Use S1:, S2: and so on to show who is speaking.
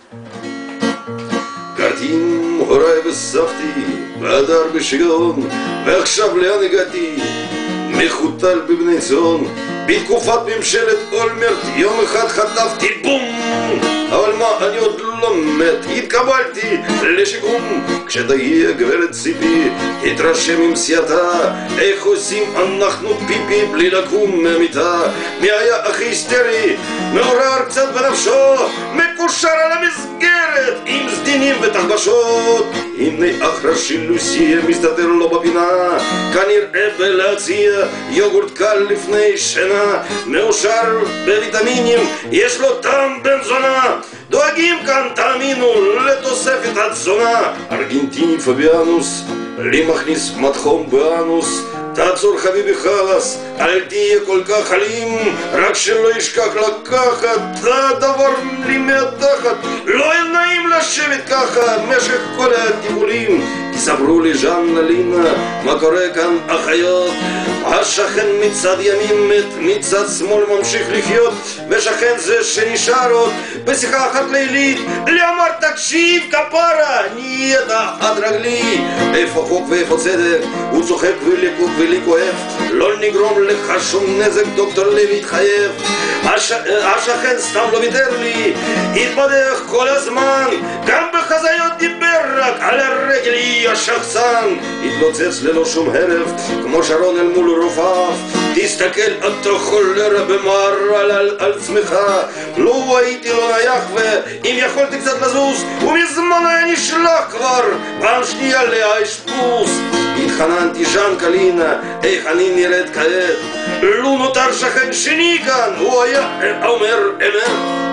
S1: גרתי הוריי וסבתי באדר בשיגעון, ועכשיו לאן הגעתי? מחוטל בבני ציון. בתקופת ממשלת אולמרט יום אחד חטפתי בום, אבל מה, אני עוד לא מת. התקבלתי לשיקום כשתגיע גברת ציפי, תתרשם עם סייעתה איך עושים אנחנו פיפי בלי לקום מהמיטה. מי היה הכי היסטרי, מעורר קצת בנפשו, מקושר על המסגרת עם סדינים ותחבשות. הנה אח ראשי לוסיה מסתתר לו בפינה, כנראה בלהציע יוגורט קל לפני שינה. מאושר בוויטמינים, יש לו טעם בן זונה, דואגים כאן תאמינו לתוספת התזונה. ארגנטיני פביאנוס לי מכניס מתחום באנוס, תעצור חביבי חלאס, אל תהיה כל כך אלים, רק שלא ישכח לקחת הדבר לי מהתחת. לא נעים לשבת ככה משך כל הטיפולים. תספרו לי ז'אנה לינה מה קורה כאן אחיות, השכן מצד ימין מת, מצד שמאל ממשיך לחיות, ושכן זה שנשאר עוד בשיחה אחת לילית לי אמר תקשיב כפרה נהיית חד רגלי. איפה חוק ואיפה צדק, הוא צוחק ולי כואב, לא נגרום לך שום נזק דוקטור לוי התחייב. השכן סתם לא ויתר לי, התבדח כל הזמן, גם בחזיות דיבר רק על הרגל היא השחצן. התלוצץ ללא שום הרף כמו שרון אל מול רופף, תסתכל אתה חולרה במערל על עצמך. לא הייתי לא נייח ואם יכולתי קצת לזוז ומזמן היה נשלח כבר פעם שנייה לאשפוז. התחננתי ז'אן קלינה איך אני נראית כעת, לו נותר שכן שני כאן הוא היה אומר אמת.